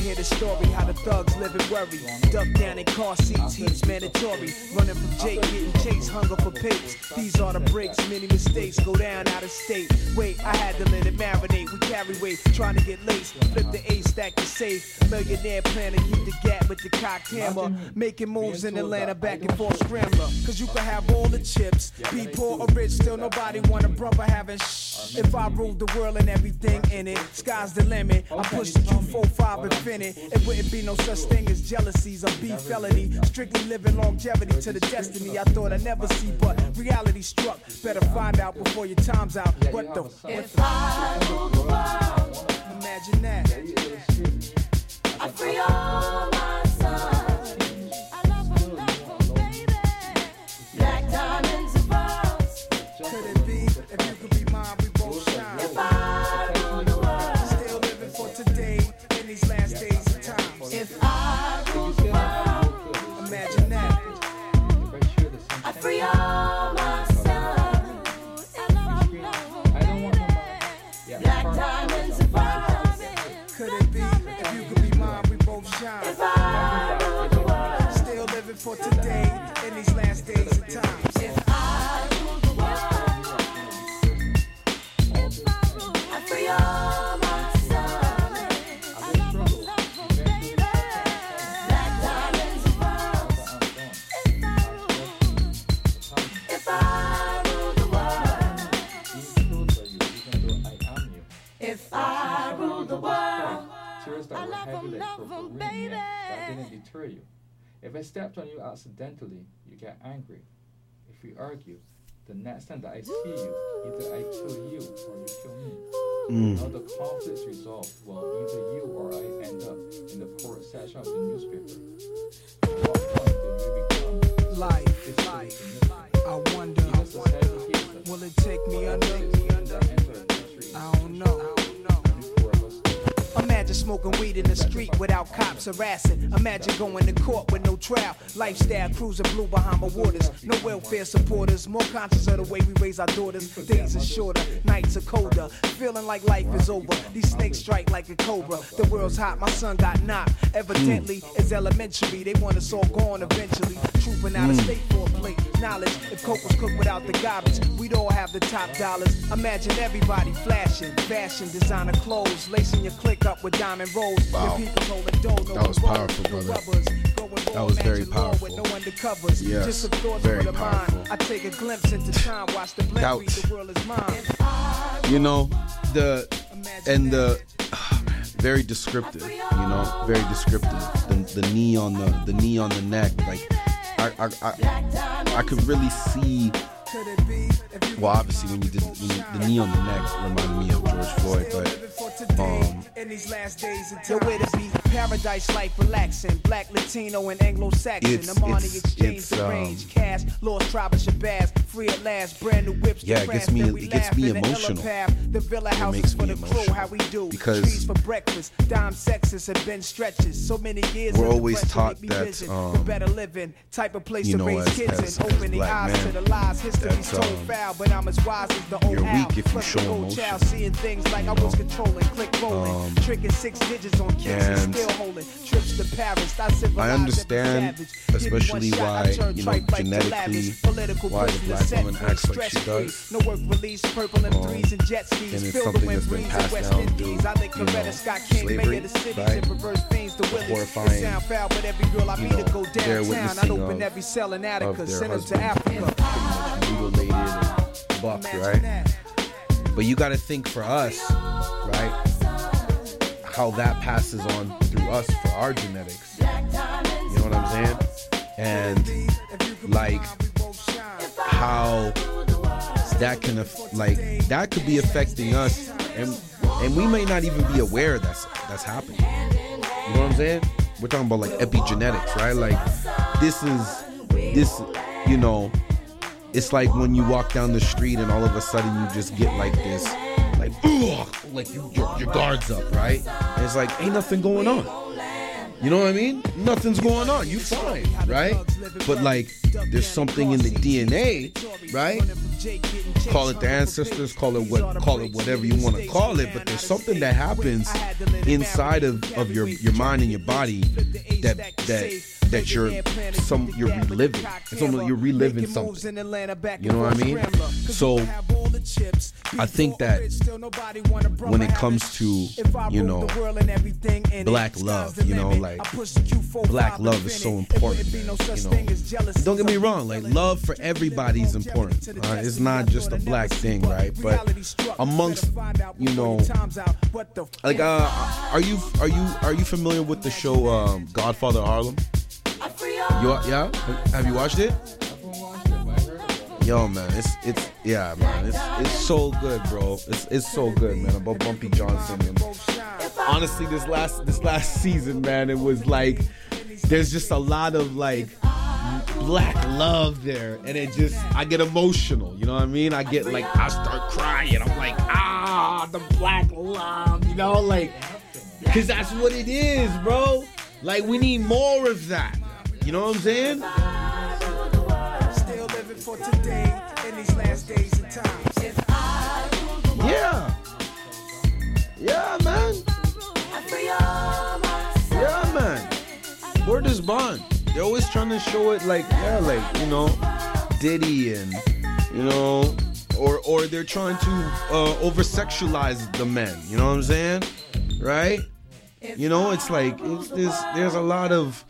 hear the story, how the thugs live and worry. Duck down in car seats, heat's mandatory. Running from Jake, getting chased, hunger for papes. These are the breaks, many mistakes go down out of state. Wait, I had to let it marinate. We carry weight, trying to get laced. Flip the A, stack the safe. Millionaire plan to keep the gap with the cocked hammer. Making moves in Atlanta, back and forth scrambler. Cause you can have all the chips. Be poor or rich, still nobody want a brother having shh. If I ruled the world and everything in it, sky's the limit. I push the Q45 infinite. It wouldn't be no such thing as jealousies or beef felony. Strictly living longevity to the destiny I thought I'd never see, but reality struck. Better find out before your time's out. What the? If I rule the world, imagine that. I free all my sons. I love them, baby. Black diamonds and pearls. Could it be? If you could be mine, we both shine. If I rule the world, still living for today in these last days and times. If I rule the world, imagine that. I free all my sons. I love them, baby. Black diamonds and pearls. Could it be? If you could be mine, we both shine. If I rule the world, still living for today in these last days and times. if I rule the world, I free all my sons. I love them, baby. Black diamonds and pearls. If I rule the world, if I rule the world, Tears that I were love heavy 'em, like love purple 'em, rain, baby. that didn't deter you. If I stepped on you accidentally, you get angry. If we argue, the next time that I see you, either I kill you or you kill me. Now the conflict's resolved, well, either you or I end up in the court section of the newspaper. At what point did we become Life, I wonder, will it take me under? I don't know. Imagine smoking weed in the street without cops harassing. Imagine going to court with no trial. Lifestyle cruising blue Bahama waters. No welfare supporters. More conscious of the way we raise our daughters. Days are shorter, nights are colder. Feeling like life is over. These snakes strike like a cobra. The world's hot, my son got knocked. Evidently, it's elementary. They want us all gone eventually. Trooping out of state for a plate. Knowledge, if coke was cooked without the garbage, we'd all have the top dollars. Imagine everybody flashing. Fashion, designer clothes. Lacing your click up with diamond rolls. Wow. Your people holding dough, no That was roll, powerful, no brother. rubbers. Going That was very imagine law powerful. With no undercovers. Yes, Just some thoughts very for the powerful. mind. I take a glimpse into time, watch the blend Doubt. read, the world is mine. You know, the Imagine and the very descriptive. You know, very descriptive. The knee on the knee on the neck. Like I could really see. Could it be if you Well, obviously when you did the knee on the neck reminded me of George Floyd, but in these last days until where to be paradise life relaxing black Latino and Anglo-Saxon It's- Amani it's- exchange it's, the range cash lost tribe of Shabazz free at last brand new whips Yeah, to it gets craft, me- then we it gets laugh me in the illa emotional. path. The villa houses makes for me the crew emotional. how we do Because trees for breakfast dime sexes have been stretches so many years we're of always depression taught make me that, vision the better living type of place you to know, raise kids as in opening black eyes men, to the lies history's that's, told foul but I'm as wise as the old you're owl. weak if you Plus show the old emotion. child seeing things like I was controlling click rolling tricking 6 digits on kids and and still holding trips to Paris I understand, especially why, you know, genetically, why the black woman acts like she does. No work release, purple and threes and jet skis. and it's Feel the something wind that's been breeze passed in West down Indies. through, I think you know, Coretta Scott King, mayor slavery, of the cities, right? and reverse things to Willis. horrifying, It sound foul, but every girl I you meet know, to go their downtown. I'd witnessing open of- every cell in Attica, of their send them to husbands Africa. mutilated and bucked, Imagine right? that. But you got to think for us, right? How that passes on through us for our genetics. You know what I'm saying? And like how that can that could be affecting us, and we may not even be aware that's happening. You know what I'm saying? We're talking about like epigenetics, right? Like this, you know, it's like when you walk down the street and all of a sudden you just get like this, like, ugh, like your guard's up, right? And it's like ain't nothing going on. You know what I mean? Nothing's going on. You fine, right? But like, there's something in the DNA, right? Call it the ancestors, call it whatever you want to call it. But there's something that happens inside of your mind and your body that you're reliving. It's almost you're reliving something. You know what I mean? So I think that when it comes to, you know, black love, you know, like black love is so important. You know, don't get me wrong, like love for everybody is important. It's not just a black thing, right? But amongst, you know, like are you familiar with the show Godfather Harlem? Yeah? Have you watched it? Yo, man, it's so good, bro. It's so good, man. About Bumpy Johnson, and honestly, this last season, man, it was like there's just a lot of like black love there, and I get emotional. You know what I mean? I start crying. I'm like, the black love, you know, like, cause that's what it is, bro. Like, we need more of that. You know what I'm saying? Still living for today in these last days and times. Yeah, man. Yeah, man. Word is bond. They're always trying to show it like, yeah, like, you know, Diddy and, you know, or they're trying to over-sexualize the men. You know what I'm saying? Right? You know, it's like there's a lot of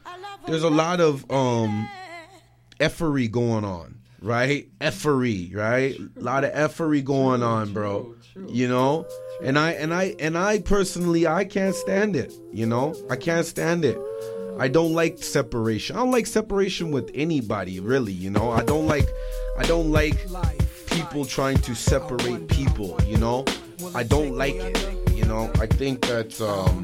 effery going on, right? Effery, right? A lot of effery going on, bro. You know? And I personally, I can't stand it, you know? I can't stand it. I don't like separation. I don't like separation with anybody, really, you know? I don't like people trying to separate people, you know? I don't like it, you know? I think that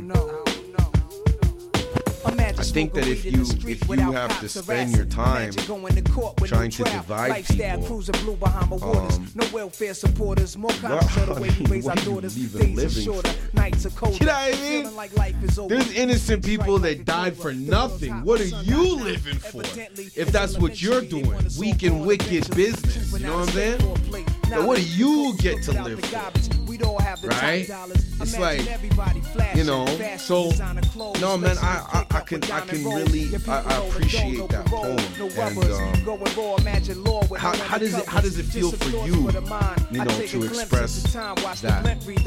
if you have to spend your time trying to divide people, what are you even living for? You know what I mean? There's innocent people that died for nothing. What are you living for? If that's what you're doing, weak and wicked business. You know what I'm saying? Now, what do you get to live for? Right? It's like, you know, so no, man, I can really appreciate that poem. And how does it feel for you, you know, to express that?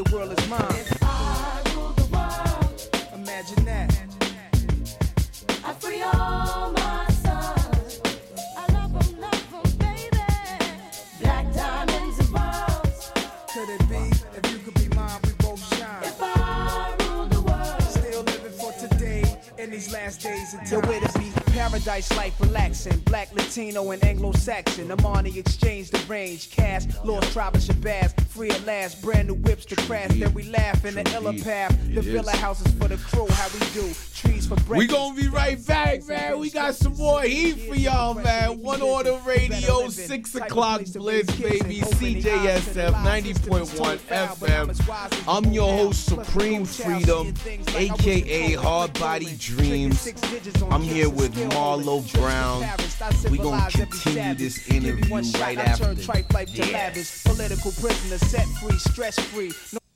Imagine that. I free all my sons. I love them, baby. Black diamonds and pearls. Could it be? If you could be mine, we both shine. If I rule the world. Still living for today in these last days until where to be. Paradise life relaxing, black, Latino, and Anglo-Saxon. Amani exchange the range, cash, lost tribe of Shabazz, free at last, brand new whips to crash. Then we laugh in the illa path. The villa houses for the crew, how we do. Trees for breakfast. We gonna be right back, man. We got some more heat for y'all, man. One Order Radio, 6 o'clock Blitz, baby. CJSF 90.1 FM. I'm your host, Supreme Freedom, aka Hard Body Dreams. I'm here with Marlo Brown. We gonna continue this interview right after. Yes. Political prisoner set free, stress free.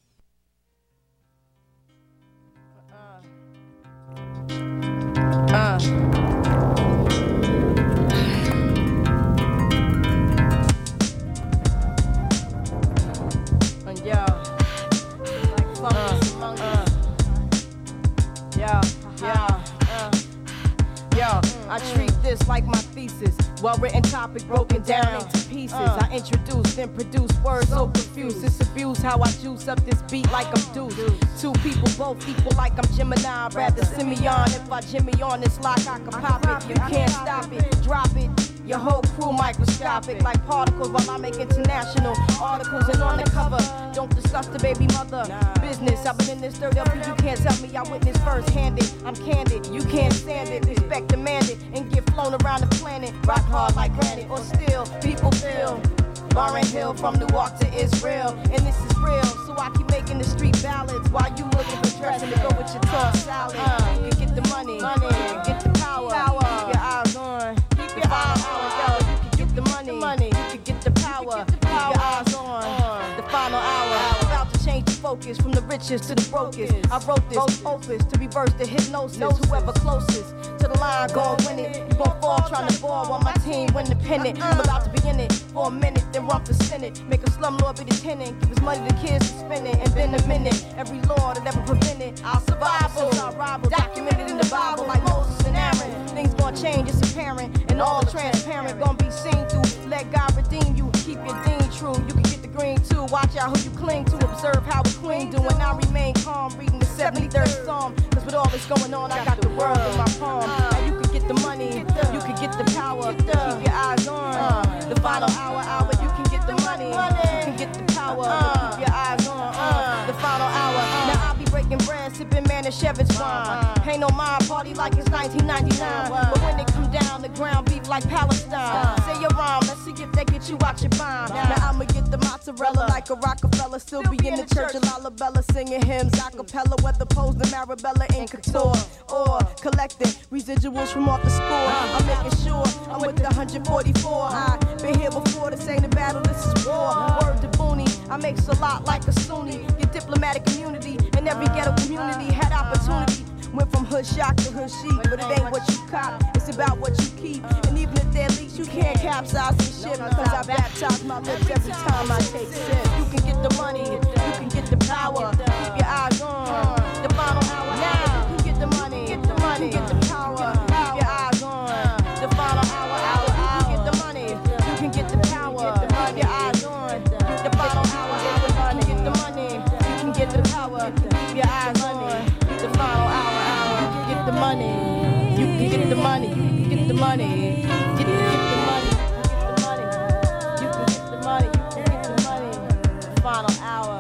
I treat this like my thesis. Well-written topic broken down into pieces. I introduce and produce words so confused. It's abuse how I juice up this beat like I'm Deuce. Two people both equal like I'm Gemini. I'd rather Simeon. If I Jimmy on this lock, I can pop it. You can't stop it, drop it. Your whole crew microscopic like particles while I make international articles and on the cover. Don't discuss the baby mother business. I've been in this dirt up, you can't tell me I witnessed first-handed. I'm candid, you can't stand it. Respect demanded and get flown around the planet. Rock hard like granite or steel. People feel Lauren Hill from Newark to Israel, and this is real. So I keep making the street ballads while you looking for dressing to go with your tough salad. You can get the money richest to the brokest. I wrote this opus to reverse the hypnosis. Whoever closest to the line gon' win it. You gon' fall trying to ball while my team win the pennant. I'm about to be in it for a minute, then run for Senate. Make a slumlord be the tenant. Give his money to kids to spend it. And then a minute, every law that ever prevented our survival. Documented in the Bible like Moses and Aaron. Things gon' change, it's apparent. And all transparent gon' be seen through. Let God redeem you. Keep your dean true. You can get the green too. Watch out who you cling to. Observe how a queen do. And I remain calm, reading the 73rd Psalm. Cause with all this going on, I got the world in my palm. Now you can get the money, you can get the power. Keep your eyes on the final hour. You can get the money, you can get the power. Keep your eyes on the final hour. Now I'll be breaking bread, sipping Manischewitz wine. Ain't no mind party like it's 1999. But when they come down, the ground beef like Palestine. Say your rhyme, let's see if they get you out your mind. Now I'ma get the mozzarella like a Rockefeller. Still be in the church of Lalabella, singing hymns a cappella. Whether posed in Marabella in couture or collecting residuals from off the score. I'm making sure I'm with the 144. I've been here before, this ain't a battle, this is war. Word to Booney, I makes a lot like a Sunni. Your diplomatic community in every ghetto community had opportunity. Went from hood shock to hood chic, but it ain't what you cop, it's about what you keep. And even if they're leaks, you can't capsize the ship. Cause I baptize my lips every time I take sip. You can get the money, you can get the power. Keep your eyes on the final hour. Now you can get the money, get the money, get the power. Keep your eyes on the final hour. You can get the money, you can get the power. Keep your eyes on the final hour. You can get the money, you can get the power. Keep your eyes on the final hour. Get the money, you can get the money, you can get the money, get the money, you can get the money, you can get the money, final hour.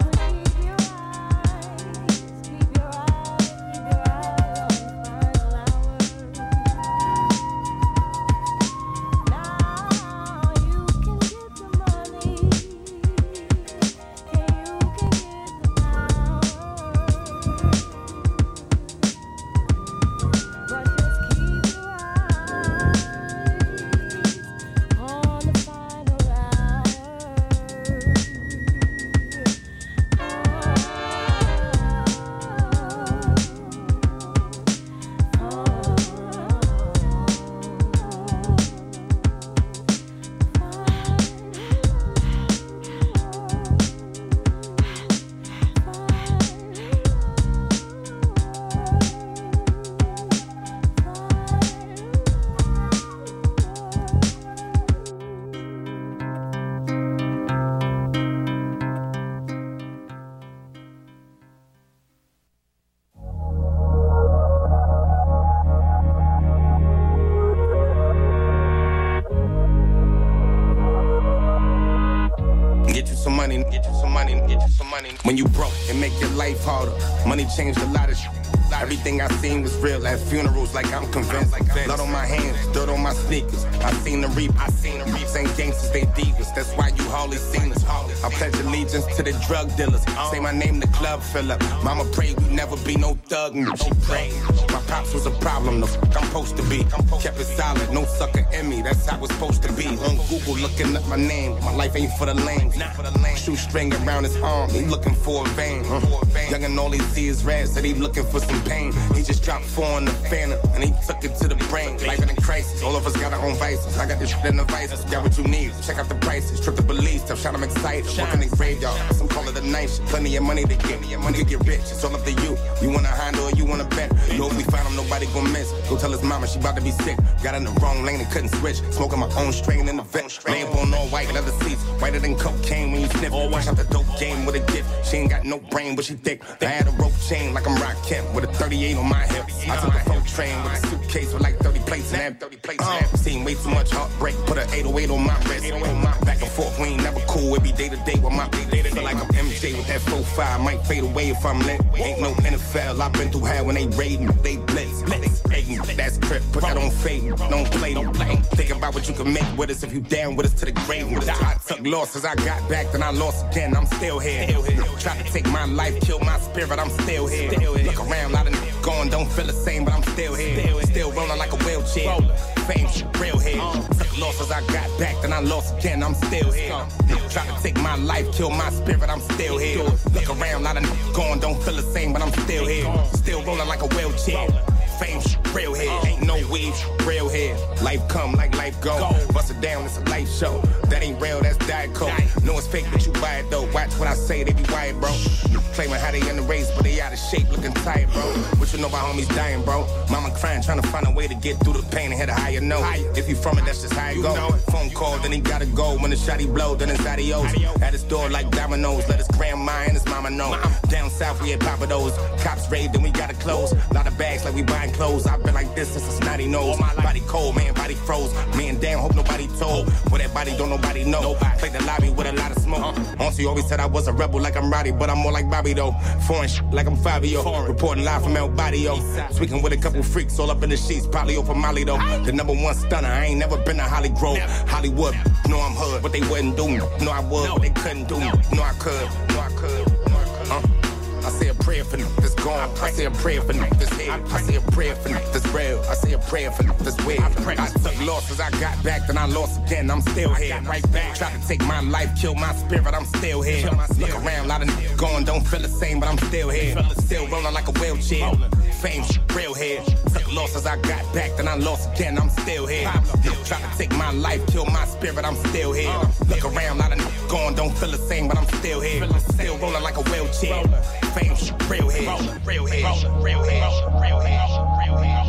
When you broke, it make your life harder. Money changed a lot of shit. Everything I seen was real at funerals, like I'm convinced. Blood on my hands, dirt on my sneakers. I seen the reap, Ain't gangsters, they divas. That's why you hardly seen us. I pledge allegiance to the drug dealers. Say my name, the club fill up. Mama prayed we never be no thug. She prayed. My pops was a problem, the fuck I'm supposed to be. Kept it solid, no sucker in me. That's how it's supposed to be. On Google looking up my name. My life ain't for the lame. Shoestring around his arm, he looking for a vein. Young and all he see is red, said he looking for some pain. He just dropped 4 in the phantom, and he took it to the brain. Life in a crisis, all of us got our own vices. I got this shit in the vices, got what you need. Check out the prices, trip the police, tough shot, I'm excited. Working in graveyard, some call it a night shit. Plenty of money to get, money to get rich. It's all up to you. You wanna handle or you wanna bet? You know if we find him, nobody gon' miss. Go tell his mama she about to be sick. Got in the wrong lane and couldn't switch. Smoking my own strain in the vet. Lamp on all white, leather seats, whiter than cocaine when you sniff. Watch out the dope game with a gift. She ain't got no brain, but she thick. I had a rope chain like I'm Rock Kemp with a 38 on my hip. I took a 4 train with a suitcase with like 30 plates in that. Seen way too much heartbreak, put an 808 on my wrist. Back and forth, we ain't never cool. It be day to day with my day. Feel like I'm MJ with that 4-5. Might fade away if I'm lit. Ain't no NFL. I've been through hell when they raid me. They blitz. That's crip. Put that on fade. Don't play. Think about what you can make with us if you down with us to the grave. I took losses. I got back, then I lost again. I'm still here. Try to take my life, kill my spirit. I'm still here. Look around, a lot of niggas gone, don't feel the same, but I'm still here. Still rolling like a wheelchair. Fame, real here. Took losses, I got back, then I lost again, I'm still here. Try to take my life, kill my spirit, I'm still here. Look around, lot of gone, don't feel the same, but I'm still here. Still rolling like a wheelchair. Fame, real here. Ain't no weed, real here. Life come like life go. Bust it down, it's a life show. That ain't real, that's Diet Coke. No, it's fake, but you buy it though. Watch what I say, they be wired, bro. Claiming how they in the race, but they out of shape, looking tired, bro. What you know about homies dying, bro? Mama crying, trying to find a way to get through the pain and hit a higher note. If you from it, that's just how it go. Phone call, then he gotta go. When the shotty blow, then it's adios. At his door like dominoes, let his grandma and his mama know. Down south, we had Papa those. Cops raid, then we gotta close. Lot of bags like we buying clothes. I've been like this since a snotty nose. Body cold, man, body froze. Man, damn, hope nobody told. Where that body don't nobody know. Played the lobby with a lot of smoke. Once you always said I was a rebel like I'm Roddy, but I'm more like Bobby though. Foreign like I'm Fabio. Reporting live from El Barrio. Speaking with a couple freaks all up in the sheets, probably over Molly though. The #1 stunner, I ain't never been to Hollywood. Hollywood, know I'm hood, but they wouldn't do me. Know I would, but they couldn't do me. Know I could, know I could. I say a prayer for them that's gone. I say a prayer for them that's here. I say a prayer for them that's real. I say a prayer for them that's weird. I took losses, I got back, then I lost again. I'm still here. Right back. Try to take my life, kill my spirit. I'm still here. Look around, lot of gone, don't feel the same, but I'm still here. Still rolling like a wheelchair. Fame, real here. Took losses, I got back, then I lost again. I'm still here. Try to take my life, kill my spirit. I'm still here. Look around, lot of gone, don't feel the same, but I'm still here. Still rolling like a wheelchair. Fame, real here, real here, real here, real here, real here.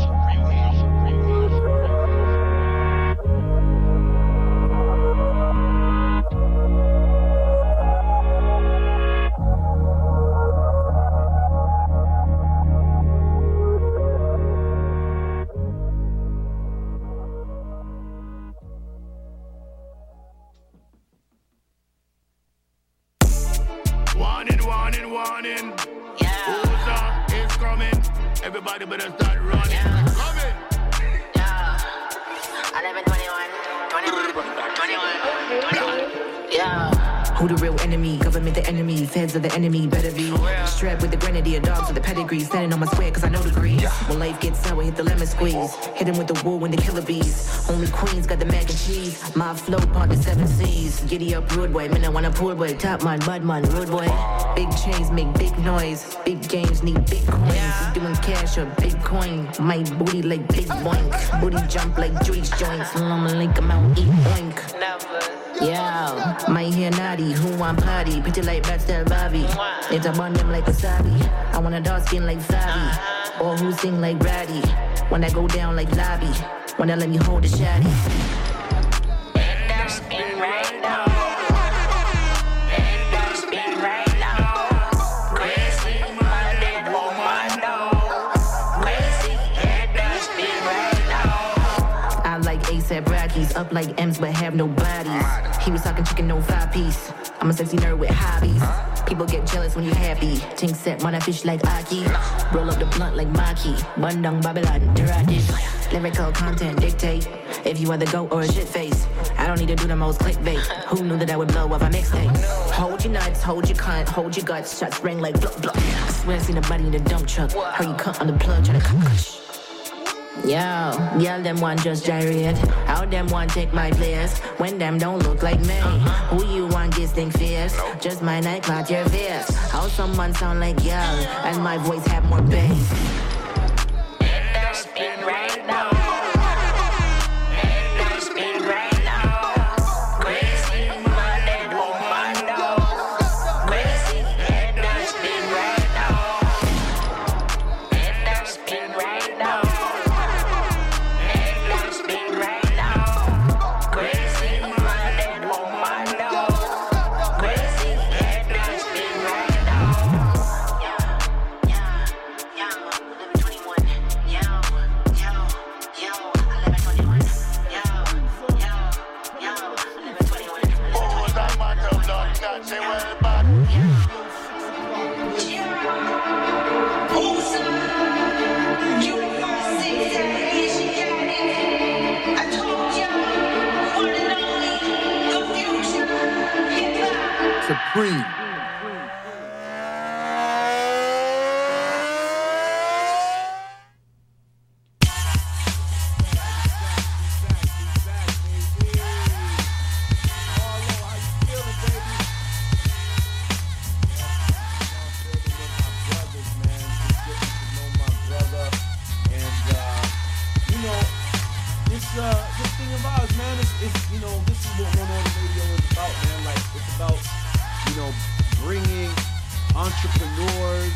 Warning, warning, warning. Uza is coming. Everybody better start running. Coming. 11, 21. Yeah. Who the real enemy? Government the enemy. Feds are the enemy. Better be strapped with the grenadier dogs with the pedigree. Standing on my square cause I know the grease. When life gets sour, hit the lemon squeeze. Hit him with the wool and the killer bees. Only queens got the mac and cheese. My flow part the 7 seas. Giddy up, rude boy. Man, I want a pool boy. Top man, bad man, rude boy. Big chains make big noise. Big games need big coins. Doing cash or Bitcoin. My booty like big boink. Booty jump like Jewish joints. I'ma link 'em out, eat boink. Yeah, my hair naughty, who want party? Pretty like bad style Bobby. It's a bun them like wasabi. I want a dark skin like Fabi. Or who sing like Ratty. When I go down like Lobby. When I let me hold the shawty. Spin right now. Spin right now. Crazy minded woman now. Crazy spin right now. I like ASAP Rockies, up like M's but have no bodies. He was talking chicken, no 5-piece. I'm a sexy nerd with hobbies. People get jealous when you're happy. Ting set, man, I fish like Aki. Roll up the blunt like Maki. Bandung Babylon, Diradish. Lyrical content dictate. If you are the goat or a shit face. I don't need to do the most clickbait. Who knew that I would blow up a mixtape? Hold your nuts, hold your cunt, hold your guts. Shots ring like blah blah. I swear I seen a body in the dump truck. How you cut on the plug, tryna cut. Yo, y'all them want just gyrate. How them want take my place when them don't look like me? Who you want gets think fierce? Just my night clout your face. How someone sound like y'all and my voice have more bass? Spin right now. Spin right now. Crazy minded woman now. Crazy spin right now. Spin right now. Supreme. this thing of ours, man. It's you know, this is what One Order Radio is about, man. Like it's about, you know, bringing entrepreneurs,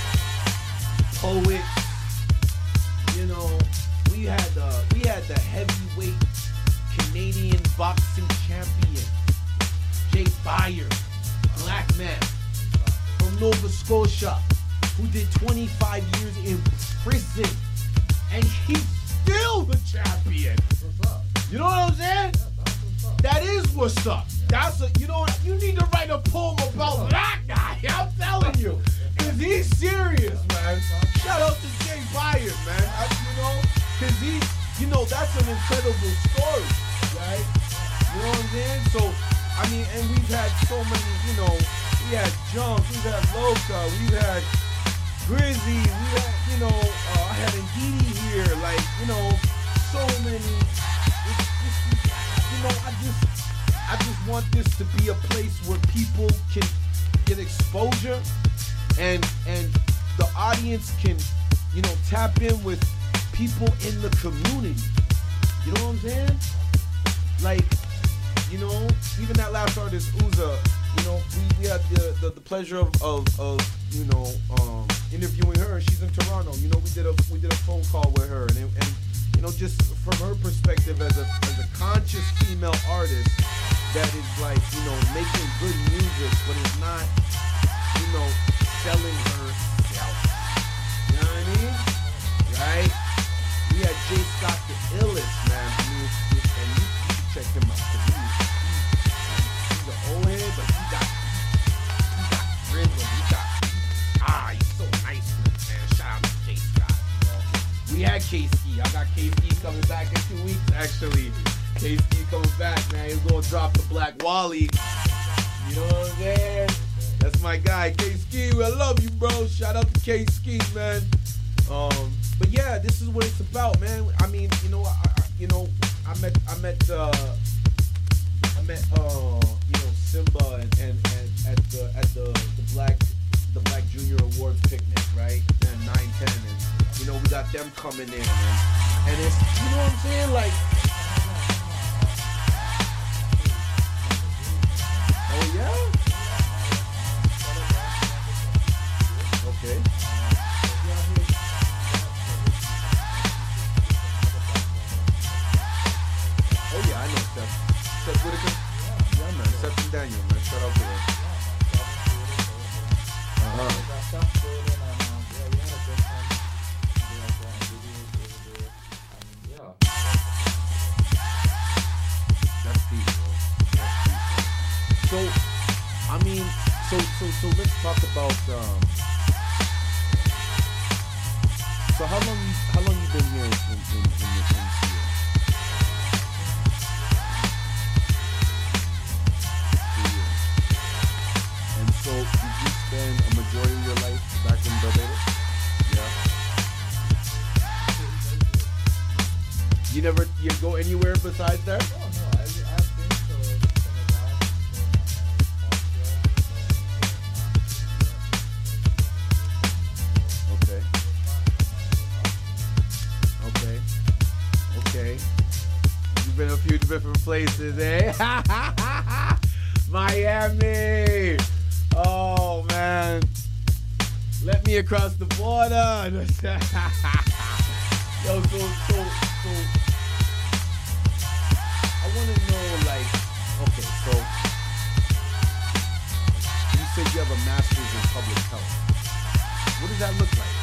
poets. You know, we had the heavyweight Canadian boxing champion, Jake Byers, black man from Nova Scotia, who did 25 years in prison, and he's still the champion. You know what I'm saying? That is what's up. That's a, you know what? You need to write a poem about that guy. I'm telling you, cause he's serious, man. Shout out to Jay Byers, man. You know, cause he, you know, that's an incredible story, right? You know what I'm saying? So, I mean, and we've had so many, you know, we had Jump, we've had Loca, we've had Grizzy, we had, you know, I had Ndidi here, like, you know, so many. You know, I just want this to be a place where people can get exposure, and the audience can, you know, tap in with people in the community. You know what I'm saying? Like, you know, even that last artist, Uza, you know, we had the pleasure of you know, interviewing her. She's in Toronto. You know, we did a phone call with her, and you know, just from her perspective as a conscious female artist that is like, you know, making good music, but is not, you know, selling herself. You know what I mean? Right? We had Jay Scott the illest, man. I mean, and you should check him out, because he's an old head, but he got rhythm. He's so nice, man. Shout out to Jay Scott. We had K-Ski. I got K-Ski coming back in 2 weeks, actually. K-Ski coming back, man. He's gonna drop the Black Wally. You know what I'm saying? That's my guy, K-Ski. I love you, bro. Shout out to K-Ski, man. But yeah, this is what it's about, man. I mean, you know, I met you know, Simba and at the Black Junior Awards picnic, right? And 9-10, and you know, we got them coming in, and it's, you know what I'm saying, like, oh yeah, okay. Oh yeah, I know Seth Whitaker. Yeah, man, Seth and Daniel, man. Shout out to them. That's peace, bro. So, I mean, so let's talk about. So how long you been here in this MCA? And so, did you spend a majority of your life back in Barbados? Yeah. You go anywhere besides there? Oh, no, I've been to Senegal, Okay. You've been a few different places, eh? Miami. Oh man. Let me across the border. Yo, so I want to know, like, okay, so you said you have a master's in public health. What does that look like?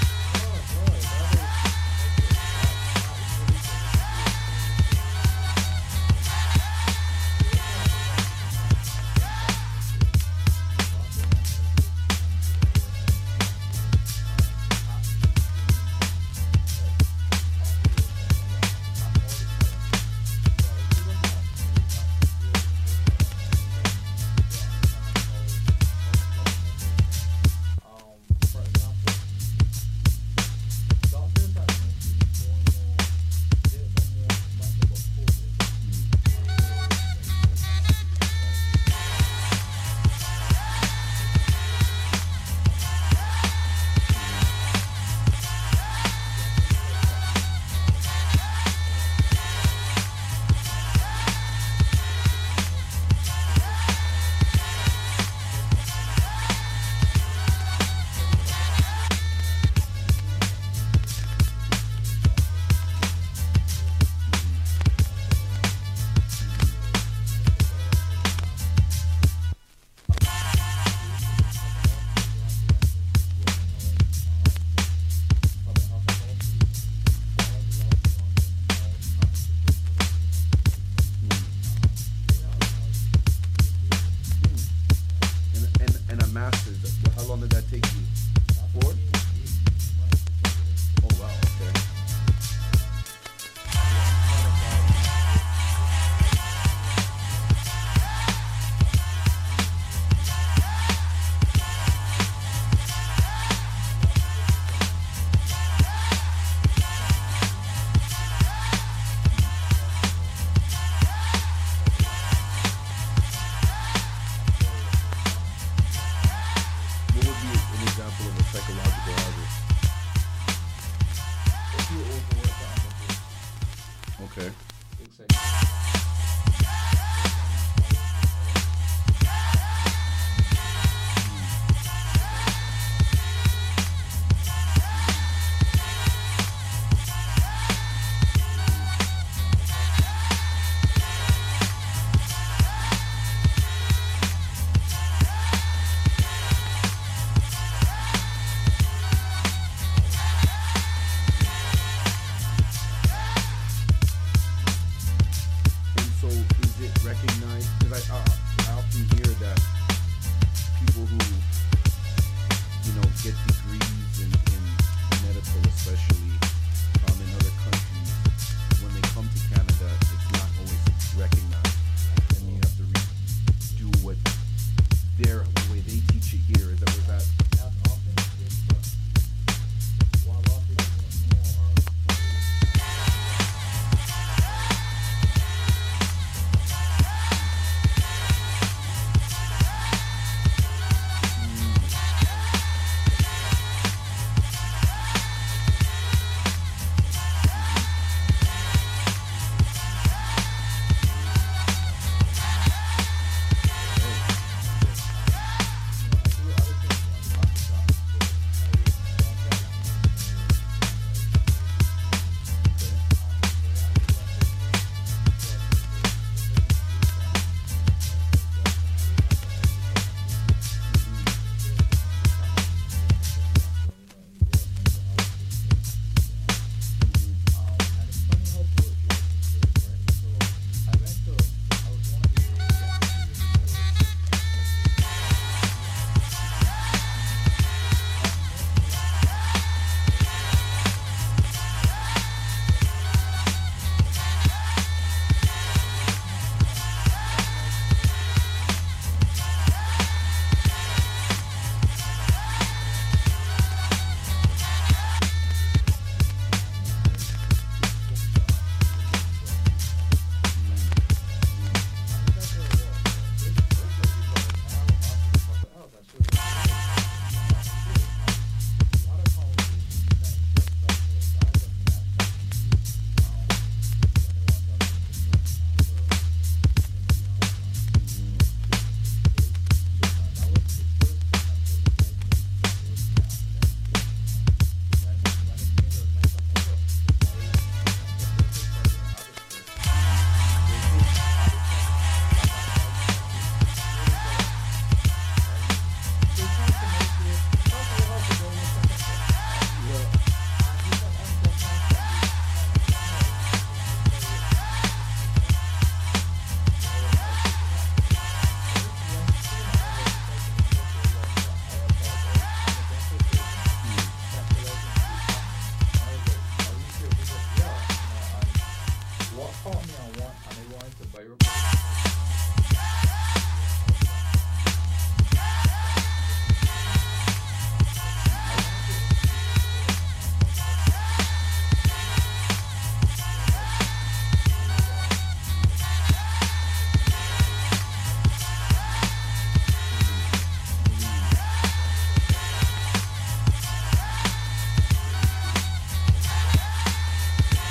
Okay. Big section.